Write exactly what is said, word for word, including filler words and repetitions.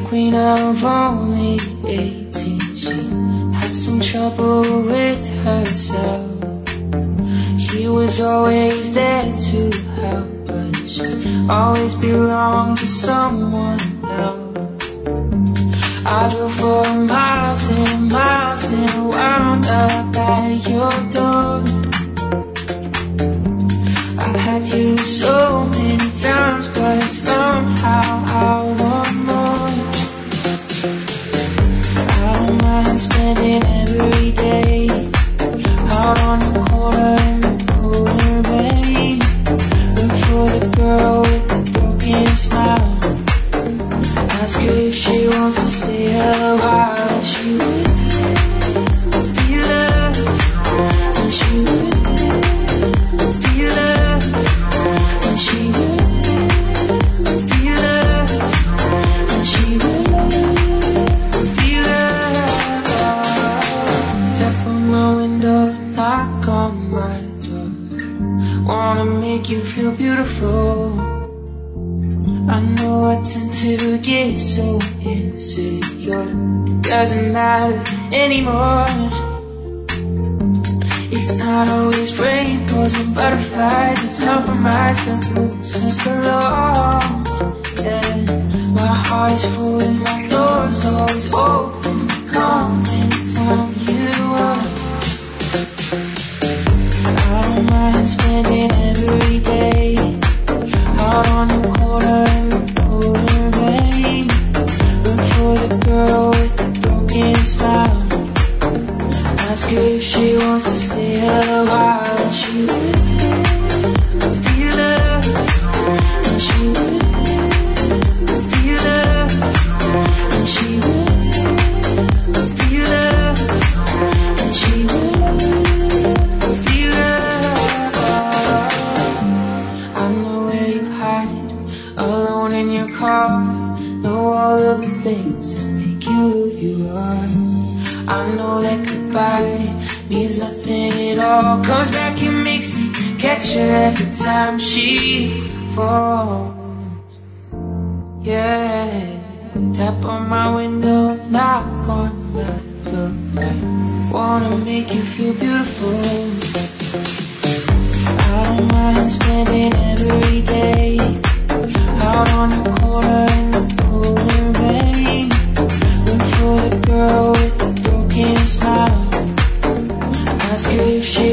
queen of only eighteen. She had some trouble with herself. He was always there to help, but she always belonged to someone else. I drove for miles and miles and wound up at your door. I've had you so many times, but somehow I want more. I don't mind spending every day out on the corner in the pouring rain. Look for the girl with the broken smile. Ask her if she wants to stay a while. And she would be loved, and she would be loved, and she would be loved, and she would be loved. Tap on my window, knock on my door. Wanna make you feel beautiful. I know I tend to get so insecure. It doesn't matter anymore. It's not always rainbows and butterflies. It's compromise that moves us along. Yeah. My heart is full and my door's always open. Come anytime you want. I don't mind spending every day out on the corner in the pouring rain. Look for the girl with the broken smile. Ask her if she wants to stay a while. And she would be loved, and she would be loved, and she would be loved, and she would be loved. I know where you hide, alone in your car. Know all of the things that make you who you are. I know that goodbye means nothing at all. Comes back and makes me catch her every time she falls. Yeah. Tap on my window, knock on my door. I wanna make you feel beautiful. I don't mind spending every day out on the corner in the pouring rain. Look for the girl with the broken smile. Ask her if she